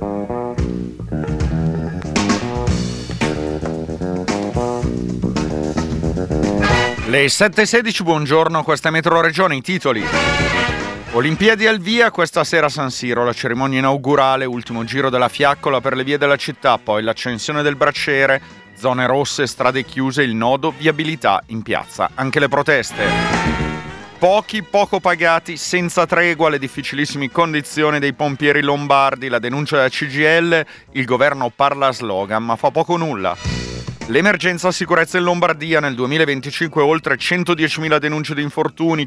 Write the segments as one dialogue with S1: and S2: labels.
S1: Le 7:16, buongiorno, questa è Metro Regione, i titoli. Olimpiadi al via, questa sera a San Siro, la cerimonia inaugurale, ultimo giro della fiaccola per le vie della città, poi l'accensione del braciere, zone rosse, strade chiuse, il nodo, viabilità in piazza, anche le proteste. Poco pagati, senza tregua, le difficilissime condizioni dei pompieri lombardi, la denuncia della CGIL, il governo parla a slogan ma fa poco o nulla. L'emergenza sicurezza in Lombardia nel 2025, oltre 110.000 denunce di infortuni,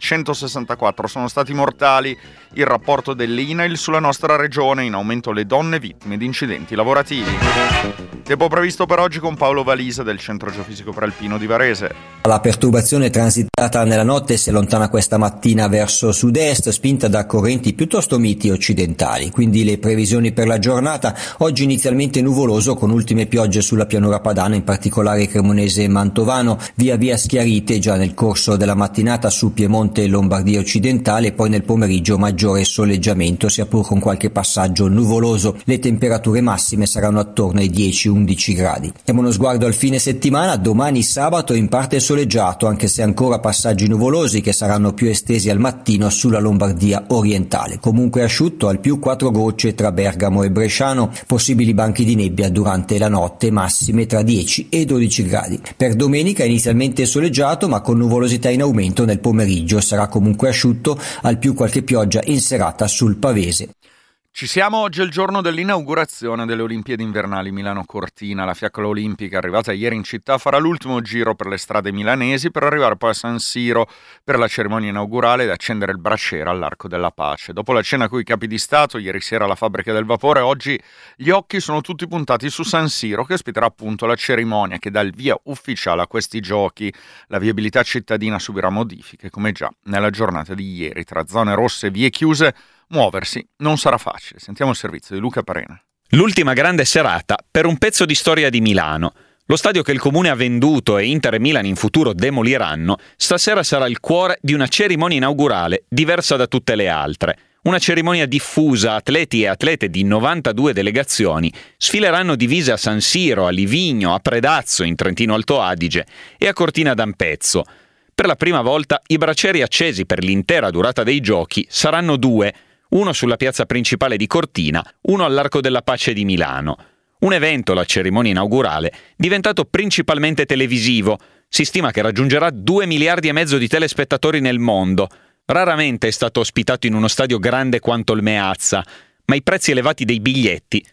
S1: 164 sono stati mortali. Il rapporto dell'INAIL sulla nostra regione, in aumento le donne vittime di incidenti lavorativi. Tempo previsto per oggi con Paolo Valisa del Centro Geofisico Prealpino di Varese.
S2: La perturbazione transitata nella notte si allontana questa mattina verso sud-est, spinta da correnti piuttosto miti occidentali. Quindi le previsioni per la giornata: oggi inizialmente nuvoloso con ultime piogge sulla pianura padana, in particolare cremonese e mantovano, via via schiarite già nel corso della mattinata su Piemonte e Lombardia occidentale, poi nel pomeriggio maggiore soleggiamento, sia pur con qualche passaggio nuvoloso. Le temperature massime saranno attorno ai 10-11 gradi. Diamo uno sguardo al fine settimana: domani sabato in parte soleggiato, anche se ancora passaggi nuvolosi che saranno più estesi al mattino sulla Lombardia orientale. Comunque asciutto, al più 4 gocce tra Bergamo e Bresciano, possibili banchi di nebbia durante la notte, massime tra 10 e 12 gradi. Per domenica inizialmente soleggiato ma con nuvolosità in aumento nel pomeriggio, sarà comunque asciutto, al più qualche pioggia in serata sul Pavese.
S1: Ci siamo, oggi è il giorno dell'inaugurazione delle Olimpiadi invernali Milano-Cortina. La fiaccola olimpica, arrivata ieri in città, farà l'ultimo giro per le strade milanesi per arrivare poi a San Siro per la cerimonia inaugurale ed accendere il braciere all'Arco della Pace. Dopo la cena coi capi di Stato, ieri sera alla Fabbrica del Vapore, oggi gli occhi sono tutti puntati su San Siro, che ospiterà appunto la cerimonia che dà il via ufficiale a questi giochi. La viabilità cittadina subirà modifiche, come già nella giornata di ieri, tra zone rosse e vie chiuse. Muoversi non sarà facile. Sentiamo il servizio di Luca Parena.
S3: L'ultima grande serata per un pezzo di storia di Milano. Lo stadio che il comune ha venduto e Inter e Milan in futuro demoliranno, stasera sarà il cuore di una cerimonia inaugurale diversa da tutte le altre. Una cerimonia diffusa, atleti e atlete di 92 delegazioni sfileranno divise a San Siro, a Livigno, a Predazzo in Trentino Alto Adige e a Cortina d'Ampezzo. Per la prima volta i bracieri accesi per l'intera durata dei giochi saranno 2, uno sulla piazza principale di Cortina, uno all'Arco della Pace di Milano. Un evento, la cerimonia inaugurale, diventato principalmente televisivo. Si stima che raggiungerà 2 miliardi e mezzo di telespettatori nel mondo. Raramente è stato ospitato in uno stadio grande quanto il Meazza, ma i prezzi elevati dei biglietti,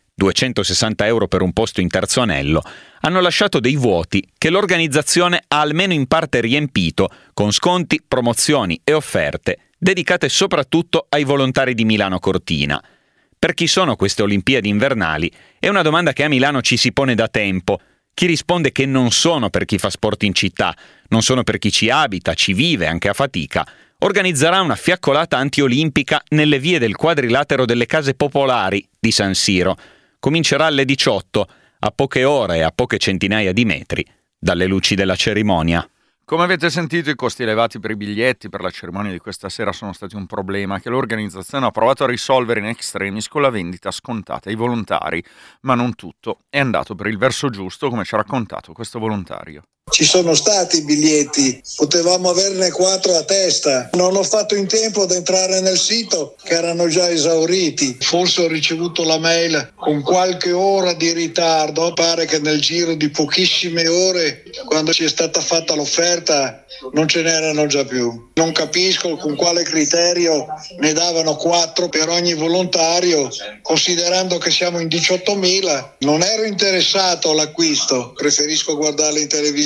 S3: 260 euro per un posto in terzo anello, hanno lasciato dei vuoti che l'organizzazione ha almeno in parte riempito con sconti, promozioni e offerte dedicate soprattutto ai volontari di Milano Cortina. Per chi sono queste Olimpiadi invernali? È una domanda che a Milano ci si pone da tempo. Chi risponde che non sono per chi fa sport in città, non sono per chi ci abita, ci vive anche a fatica, organizzerà una fiaccolata antiolimpica nelle vie del quadrilatero delle case popolari di San Siro. Comincerà alle 18, a poche ore e a poche centinaia di metri dalle luci della cerimonia.
S1: Come avete sentito, i costi elevati per i biglietti per la cerimonia di questa sera sono stati un problema che l'organizzazione ha provato a risolvere in extremis con la vendita scontata ai volontari, ma non tutto è andato per il verso giusto, come ci ha raccontato questo volontario.
S4: Ci sono stati i biglietti, potevamo averne 4 a testa. Non ho fatto in tempo ad entrare nel sito, che erano già esauriti. Forse ho ricevuto la mail con qualche ora di ritardo. Pare che nel giro di pochissime ore, quando ci è stata fatta l'offerta, non ce n'erano già più. Non capisco con quale criterio ne davano 4 per ogni volontario, considerando che siamo in 18.000. Non ero interessato all'acquisto, preferisco guardarle in televisione.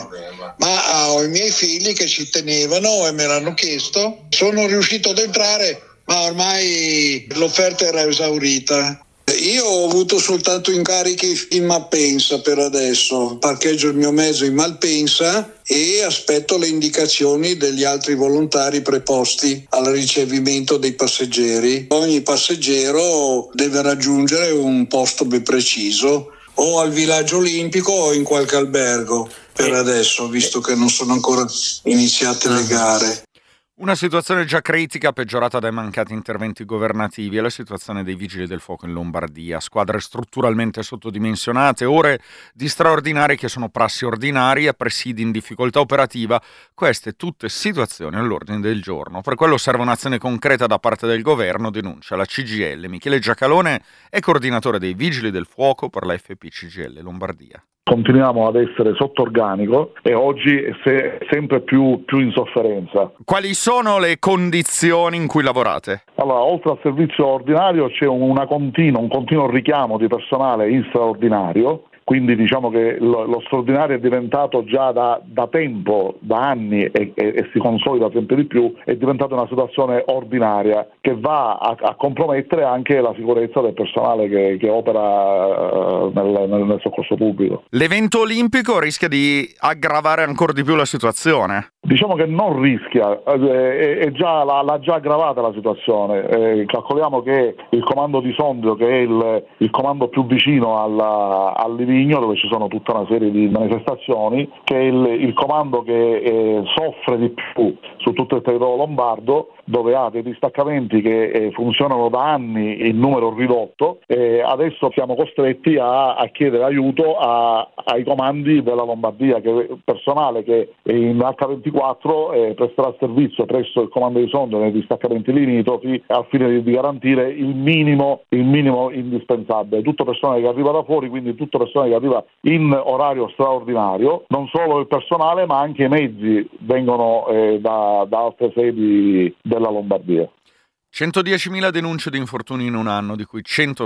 S4: Ma ho i miei figli che ci tenevano e me l'hanno chiesto. Sono riuscito ad entrare, ma ormai l'offerta era esaurita. Io ho avuto soltanto incarichi in Malpensa per adesso. Parcheggio il mio mezzo in Malpensa e aspetto le indicazioni degli altri volontari preposti al ricevimento dei passeggeri. Ogni passeggero deve raggiungere un posto ben preciso, o al villaggio olimpico o in qualche albergo per adesso, visto che non sono ancora iniziate le gare.
S1: Una situazione già critica, peggiorata dai mancati interventi governativi, è la situazione dei vigili del fuoco in Lombardia. Squadre strutturalmente sottodimensionate, ore di straordinari che sono prassi ordinarie, presidi in difficoltà operativa. Queste tutte situazioni all'ordine del giorno. Per quello serve un'azione concreta da parte del governo, denuncia la CGIL. Michele Giacalone è coordinatore dei vigili del fuoco per la FP CGIL Lombardia.
S5: Continuiamo ad essere sotto organico e oggi è sempre più in sofferenza.
S1: Quali sono le condizioni in cui lavorate?
S5: Allora, oltre al servizio ordinario c'è un continuo richiamo di personale in straordinario. Quindi diciamo che lo straordinario è diventato già da tempo, da anni e si consolida sempre di più, è diventata una situazione ordinaria che va a compromettere anche la sicurezza del personale che opera nel soccorso pubblico.
S1: L'evento olimpico rischia di aggravare ancora di più la situazione?
S5: Diciamo che non rischia, l'ha già aggravata la situazione. Calcoliamo che il comando di Sondrio, che è il comando più vicino al Livigno, dove ci sono tutta una serie di manifestazioni, che è il comando che soffre di più su tutto il territorio lombardo, dove ha dei distaccamenti che funzionano da anni in numero ridotto, e adesso siamo costretti a chiedere aiuto ai comandi della Lombardia, che personale che in H24 presterà servizio presso il comando di Sondrio nei distaccamenti limitrofi al fine di garantire il minimo indispensabile. Tutto personale che arriva da fuori, quindi tutto personale che arriva in orario straordinario, non solo il personale ma anche i mezzi vengono da altre sedi della Lombardia.
S1: 110.000 denunce di infortuni in un anno, di cui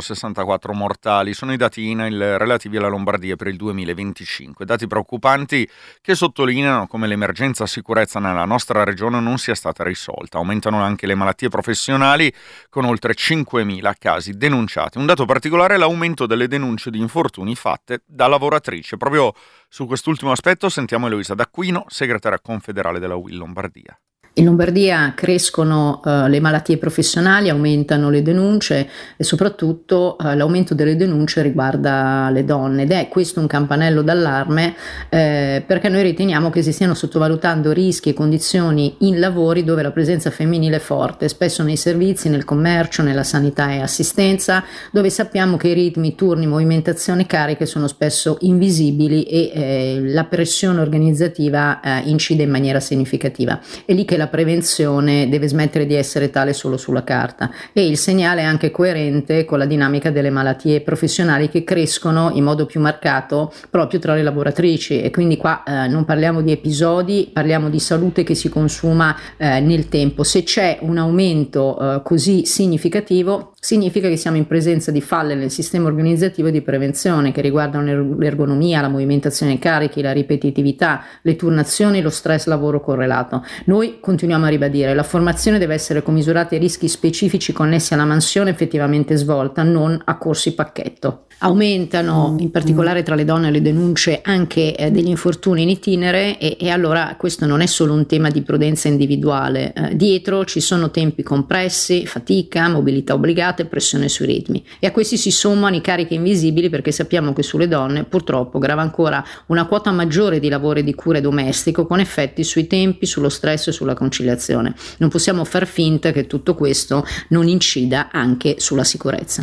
S1: 164 mortali. Sono i dati INAIL relativi alla Lombardia per il 2025. Dati preoccupanti che sottolineano come l'emergenza sicurezza nella nostra regione non sia stata risolta. Aumentano anche le malattie professionali, con oltre 5.000 casi denunciati. Un dato particolare è l'aumento delle denunce di infortuni fatte da lavoratrici. Proprio su quest'ultimo aspetto sentiamo Eloisa D'Acquino, segretaria confederale della UIL Lombardia.
S6: In Lombardia crescono le malattie professionali, aumentano le denunce e soprattutto l'aumento delle denunce riguarda le donne, ed è questo un campanello d'allarme perché noi riteniamo che si stiano sottovalutando rischi e condizioni in lavori dove la presenza femminile è forte, spesso nei servizi, nel commercio, nella sanità e assistenza, dove sappiamo che i ritmi, turni, movimentazione, cariche sono spesso invisibili e la pressione organizzativa incide in maniera significativa. È lì che la prevenzione deve smettere di essere tale solo sulla carta, e il segnale è anche coerente con la dinamica delle malattie professionali che crescono in modo più marcato proprio tra le lavoratrici, e quindi qua non parliamo di episodi, parliamo di salute che si consuma nel tempo. Se c'è un aumento così significativo, significa che siamo in presenza di falle nel sistema organizzativo di prevenzione che riguardano l'ergonomia, la movimentazione dei carichi, la ripetitività, le turnazioni, lo stress lavoro correlato. Noi continuiamo a ribadire: la formazione deve essere commisurata ai rischi specifici connessi alla mansione effettivamente svolta, non a corsi pacchetto. Aumentano in particolare tra le donne le denunce anche degli infortuni in itinere e allora questo non è solo un tema di prudenza individuale, dietro ci sono tempi compressi, fatica, mobilità obbligate, pressione sui ritmi, e a questi si sommano i carichi invisibili, perché sappiamo che sulle donne purtroppo grava ancora una quota maggiore di lavoro e di cure domestico, con effetti sui tempi, sullo stress e sulla conciliazione. Non possiamo far finta che tutto questo non incida anche sulla sicurezza.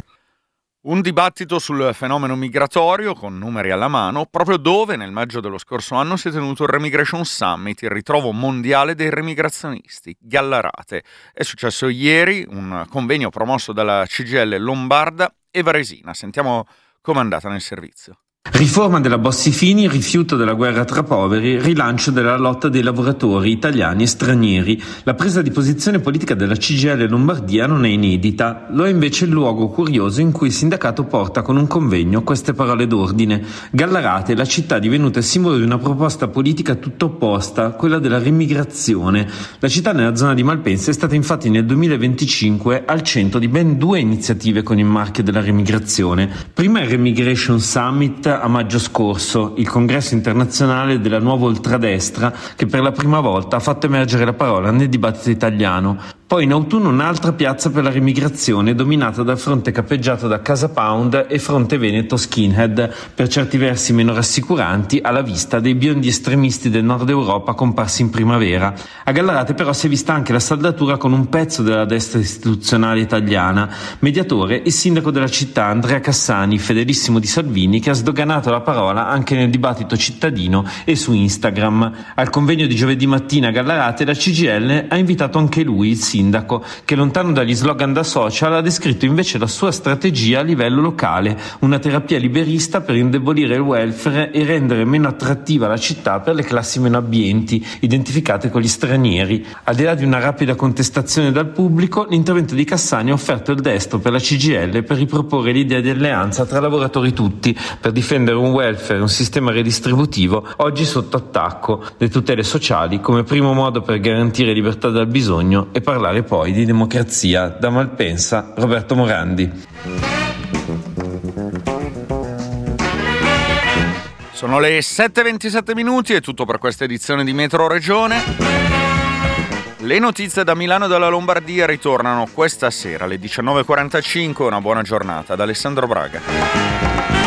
S1: Un dibattito sul fenomeno migratorio, con numeri alla mano, proprio dove nel maggio dello scorso anno si è tenuto il Remigration Summit, il ritrovo mondiale dei remigrazionisti, Gallarate. È successo ieri, un convegno promosso dalla CGIL Lombarda e Varesina. Sentiamo com'è andata nel servizio.
S7: Riforma della Bossi-Fini, rifiuto della guerra tra poveri, rilancio della lotta dei lavoratori italiani e stranieri. La presa di posizione politica della CGIL Lombardia non è inedita, lo è invece il luogo curioso in cui il sindacato porta con un convegno queste parole d'ordine. Gallarate è la città divenuta simbolo di una proposta politica tutto opposta, quella della remigrazione. La città nella zona di Malpensa è stata infatti nel 2025 al centro di ben 2 iniziative con il marchio della remigrazione. Prima il Remigration Summit a maggio scorso, il congresso internazionale della nuova ultradestra che per la prima volta ha fatto emergere la parola nel dibattito italiano. Poi in autunno un'altra piazza per la remigrazione dominata dal fronte capeggiato da Casa Pound e fronte veneto skinhead, per certi versi meno rassicuranti alla vista dei biondi estremisti del nord Europa comparsi in primavera. A Gallarate però si è vista anche la saldatura con un pezzo della destra istituzionale italiana, mediatore il sindaco della città Andrea Cassani, fedelissimo di Salvini, che ha sdoganato la parola anche nel dibattito cittadino e su Instagram. Al convegno di giovedì mattina a Gallarate la CGIL ha invitato anche lui, il sindaco, che lontano dagli slogan da social ha descritto invece la sua strategia a livello locale, una terapia liberista per indebolire il welfare e rendere meno attrattiva la città per le classi meno abbienti, identificate con gli stranieri. Al di là di una rapida contestazione dal pubblico, l'intervento di Cassani ha offerto il destro per la CGIL per riproporre l'idea di alleanza tra lavoratori tutti, per difendere un welfare e un sistema redistributivo oggi sotto attacco, le tutele sociali come primo modo per garantire libertà dal bisogno e parlare poi di democrazia. Da Malpensa, Roberto Morandi.
S1: Sono le 7:27 minuti, è tutto per questa edizione di Metro Regione. Le notizie da Milano e dalla Lombardia ritornano questa sera alle 19:45. Una buona giornata da Alessandro Braga.